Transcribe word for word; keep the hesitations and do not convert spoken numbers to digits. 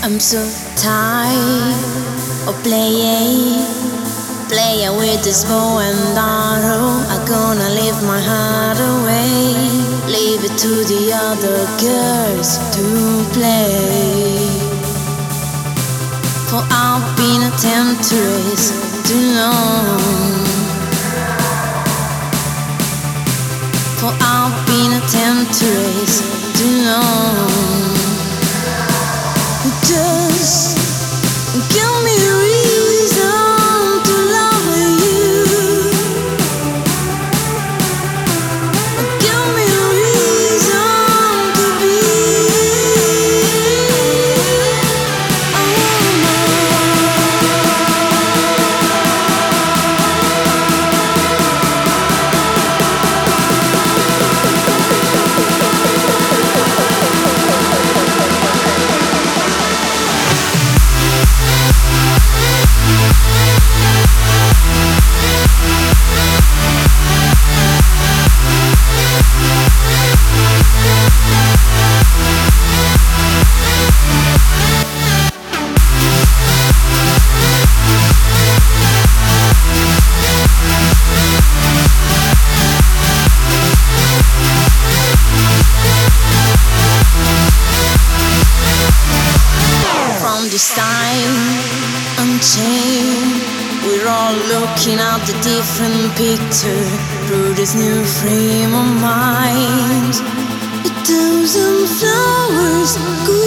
I'm so tired of playing, playing with this bow and arrow. I'm gonna leave my heart away, leave it to the other girls to play. For I've been a temptress too long. For I've been a temptress too long. Just give me a reason to love you. Give me a reason to be. This time unchained, we're all looking at the different picture through this new frame of mind. A thousand flowers.